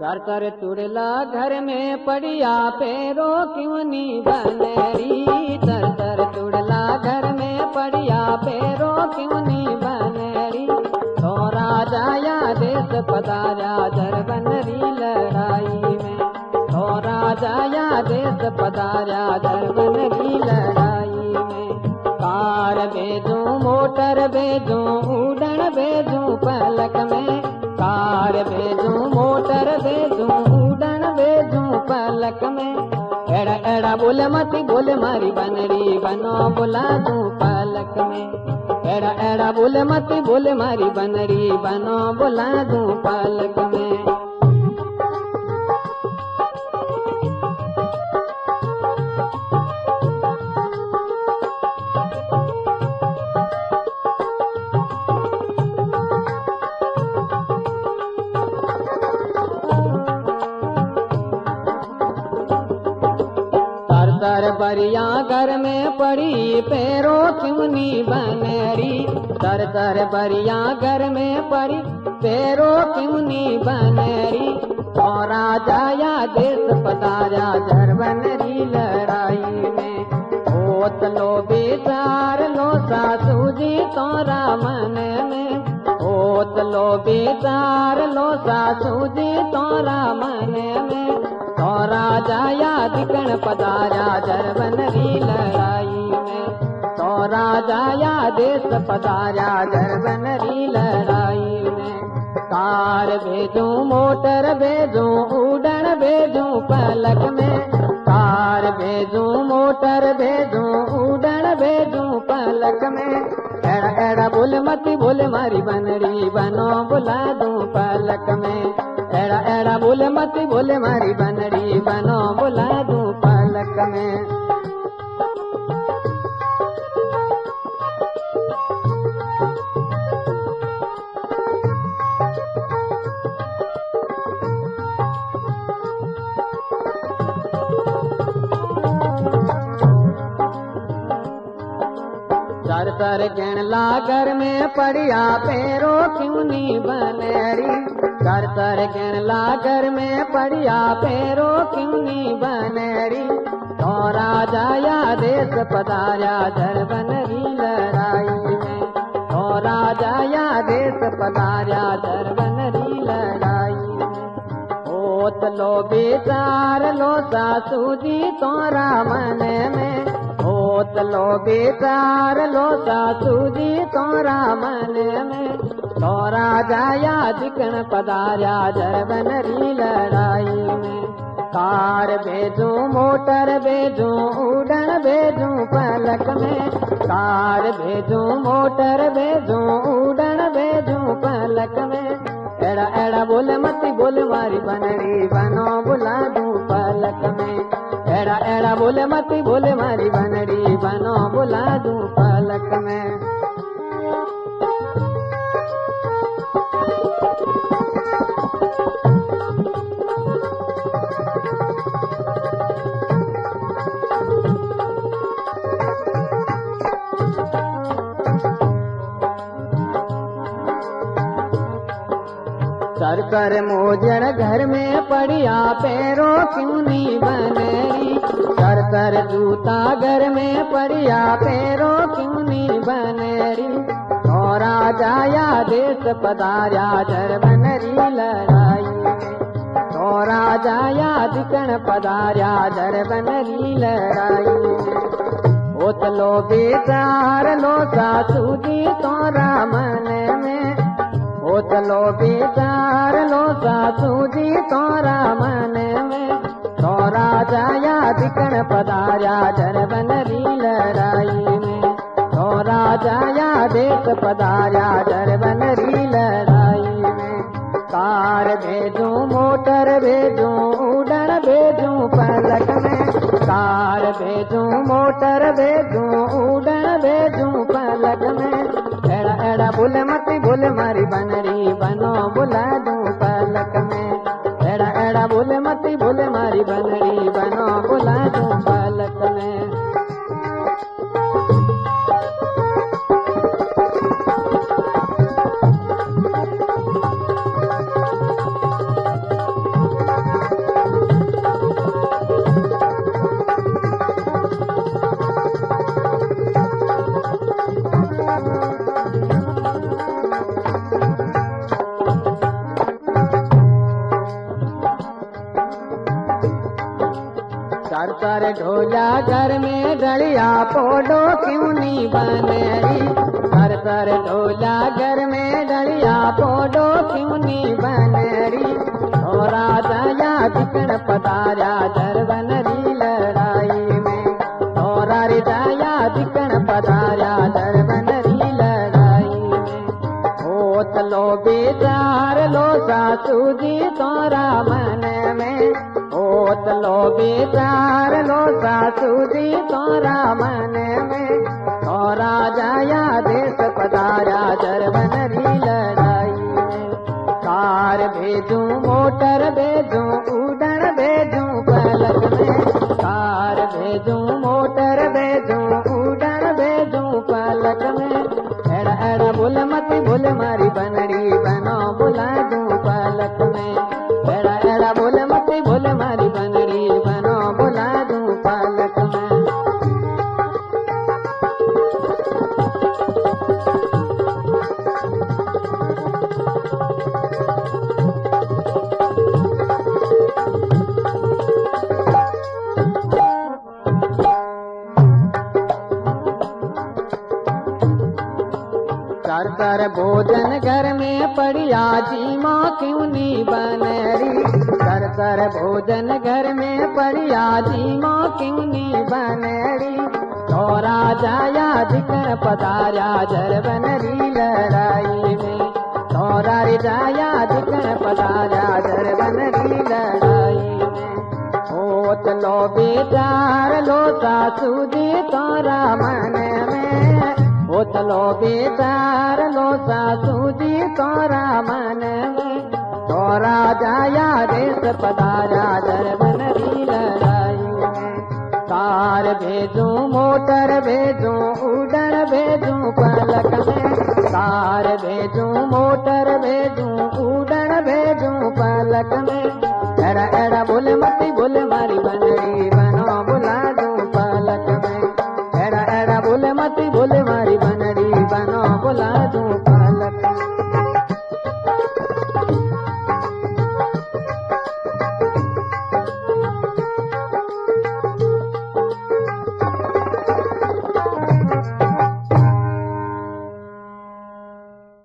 कर कर तुरला घर में पड़िया पैरो क्यों नी बनरी। तर तर तुरला घर में पड़िया पैरो क्यों नी बनरी। तो राजा या देश पधारा जरबनरी लड़ाई में। तो राजा या देश पधारा जरबनरी लड़ाई में। कार भेजू मोटर भेजू उड़न भेजू पलक में। कार भेजू मोटर भेजू उड़न भेजू पलक में। एड़ा एड़ा बोले मती बोले मारी बनरी बनो बुला दूं पलक में। एड़ा एड़ा बोले मती बोले मारी बनरी बनो बुला दूं पलक में। तर बरिया घर में पड़ी पैरों क्यों नी बनरी। तर तर बरिया घर में पड़ी पैरों क्यों नी बनरी। और राजा या देश पधारा जरबनरी लड़ाई में। ओत लो बेचार लो सासू जी तोरा मन में। ओत लो बेचार लो सासू जी तोरा मन में। तो राजा याद कण पधारा जरबनरी लड़ाई में। तो राजा या देश पधारा जरबनरी लड़ाई में। कार भेजू मोटर भेजू उड़न भेजू पलक में। कार भेजू मोटर भेजू उड़न भेजू पलक में। एड़ा एड़ा बोले मती बोले मारी बनरी बनो बुला दूं पलक में। एड़ा एड़ा बोले मती बोले मारी बनरी बनो बुला दूं पलक में। तर तर गणला घर में पड़िया पैरों क्यों नी बनरी। तर तर गणला घर में पड़िया पैरों क्यों नी बनरी। तो राजा या देश पधारा जरबनरी लड़ाई में। तो राजा या देश पधारा जरबनरी लड़ाई में। ओत लो बेचार लो सासू जी तोरा मन में। ओत लो बेचार लो सासू जी तोरा मन में। तो राजा याद कण पधारा जरबनरी लड़ाई में। कार भेजू मोटर भेजू उड़न भेजू पलक में। कार भेजू मोटर भेजू उड़न भेजू पलक में। एड़ा एड़ा बोले मती बोले मारी बनरी बनो बुला दूं पलक में। एड़ा एड़ा बोले मती बोले मारी बनरी बनो बुला दूं पलक में। कर कर मोजड़ घर में पड़िया पैरों क्यों नी बनरी। कर कर जूता घर में पड़िया पैरों क्यों नी बनरी। तो राजा या देश पधारा जरबनरी लड़ाई में। तो राजा याद कण पधारा जरबनरी लड़ाई में। ओत लो बेचार लो सासू जी तोरा मन में। ओत लो बेचार लो सासू जी तोरा मन में। तो राजा याद कण पधारा जरबनरी लड़ाई में। तो राजा या देश पधारा जरबनरी लड़ाई में। कार भेजू मोटर भेजू उड़न भेजू पलक में। कार भेजू मोटर भेजू उड़न भेजू पलक में। एड़ा एड़ा बोले मती बोले मारी बनरी बनो बुला दूं पलक में। एड़ा एड़ा बोले मती बोले मारी बनरी बनो बुला दूं पलक में। कर ढोला घर में डलिया पोडो क्यों नी बनरी। कर ढोला घर में डलिया पोडो क्यों नी बनरी। थोरा दया दिखण पधारा जर बनरी लड़ाई में। थोरा रे दया दिखण पधारा जर बनरी लड़ाई में। ओतलो बेचार लो सासू जी तोरा मन में। ओतलो बेचार लो सासू जी तोरा मन में। तोरा जाया देश पधारा जर बनरी लड़ाई में। कार भेजूं मोटर भेजूं उड़न भेजूं पलक में। कार भेजूं मोटर भेजूं उड़न भेजूं पलक में। एड़ा एड़ा भूल मत भूल मारी बनड़ी बनो बुला दूं पलक में। एड़ा एड़ा भूल मत भूल मारी बनड़ी बनो बुला दूं पलक में। कर भोजन घर में पड़िया जी माँ क्यों नी बनरी। कर भोजन घर में पड़िया जी माँ क्यों नी बनरी। थोरा जाया दिखण पधारा जर बनरी लड़ाई में। थोरा रे जाया दिखण पधारा जर बनरी लड़ाई में। ओतलो बेचार लो सासू जी तोरा मन में। ओतलो बेचार लो सासू जी तोरा मन में। तोरा जाया देश पधारा जर बनरी लड़ाई में। कार भेजूं मोटर भेजूं उड़न भेजूं पलक में। कार भेजूं मोटर भेजूं उड़न भेजूं पलक में। एड़ा एड़ा भूल मत भूल मारी